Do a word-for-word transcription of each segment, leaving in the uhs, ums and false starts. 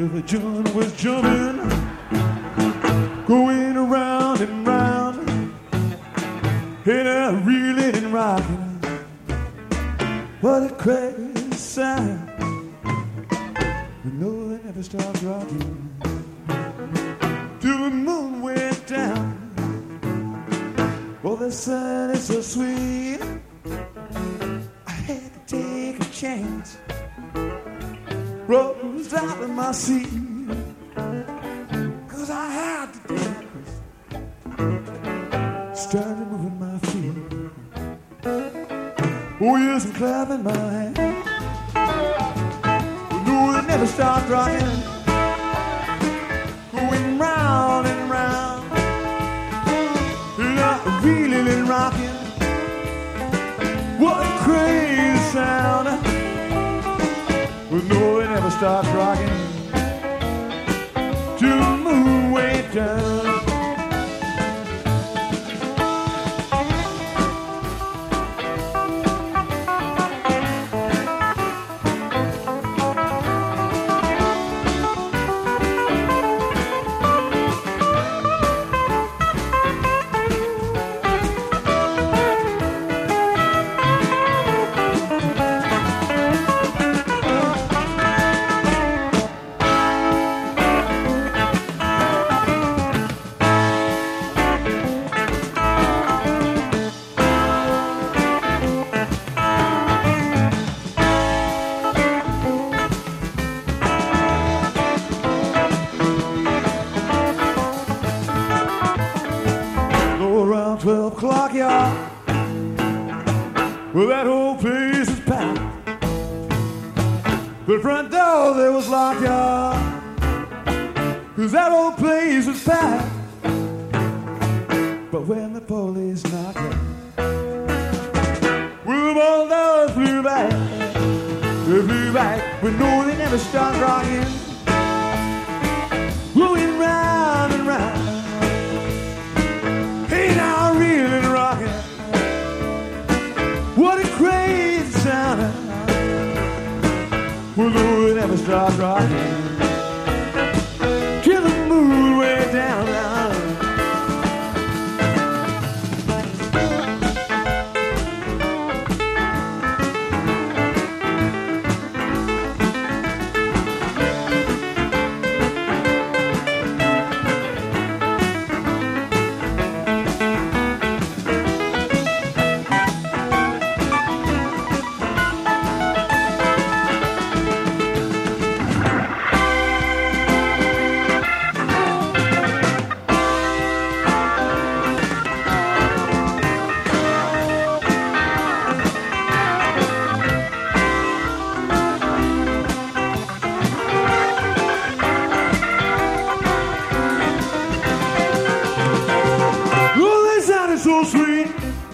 Well, the joint was jumping, going around and round, and I reeling and rocking. What a crazy sound! But no, they never stopped rocking till the moon went down. Oh, the sun is so sweet, I had to take a chance. Rose out of my seat, cause I had to dance. Started moving my feet. Oh yes, I'm clapping my hands. But no, they never stopped rocking, going round and round, and I reeling and rocking. What a crazy sound! But no, it never stopped rocking till the moon went down. Twelve o'clock, y'all. Well, that whole place was packed. The front door, there was locked, y'all. Cause that whole place was packed. But when the police knocked out, well, the ball doors flew back. They flew back. But no, they never stopped rocking, going round and round. What a crazy sound! Well, no, it never stopped rocking till the moon went down. So sweet,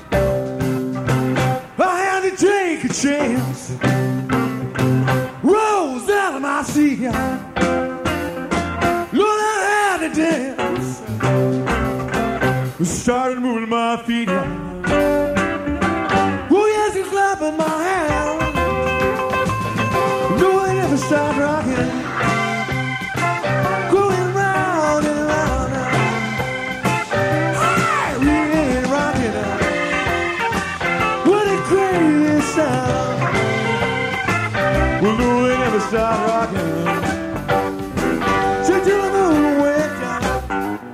I had to take a chance. Rose out of my seat, Lord, I had to dance. Started moving my feet. Oh yes, he's clapping my hands. No, I never stopped rocking, going round and round. Well, no, they never stop rocking.